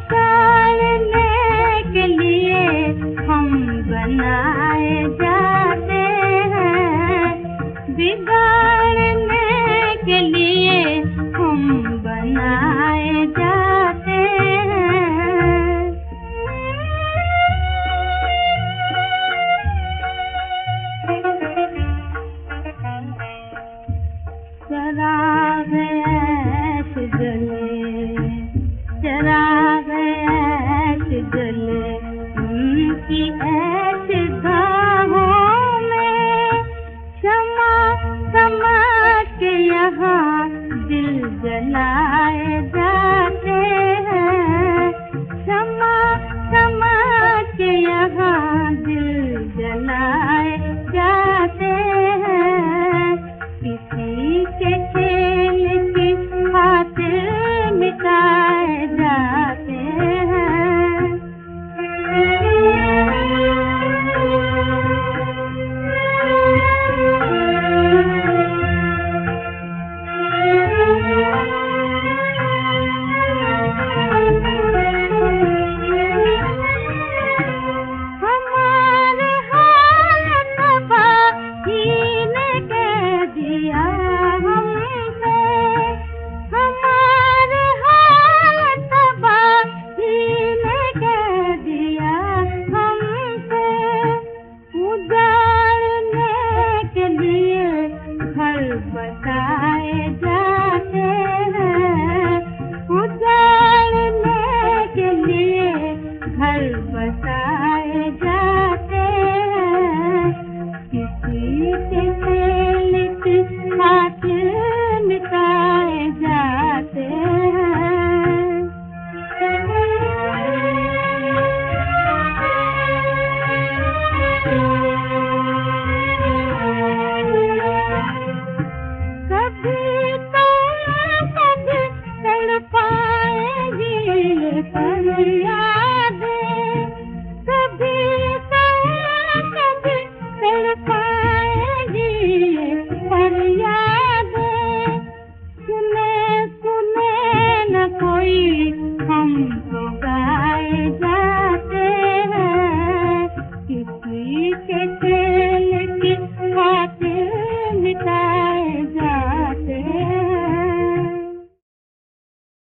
बिगाड़ने के लिए हम बनाए जाते हैं, बिगाड़ने के लिए हम बनाए जाते हैं। चराग ऐश जले, चराग ऐश जले, उनकी ऐश गाहों में क्षमा समझ के यहाँ दिल जलाए जाते हैं, क्षमा समझ के यहाँ दिल जलाए जाते हैं। किसी के खेल की खातिर मिटाए जाते हैं। हमारे हाल तबाही ने कह दिया हमसे, हमारे हाल तबाही ने कह दिया हमसे। उजाड़ने के लिए घर बसाए जाते हैं, उजाड़ने के लिए घर बसाए जाते हैं। किसी के खेल की खातिर मिटाए जाते हैं। कभी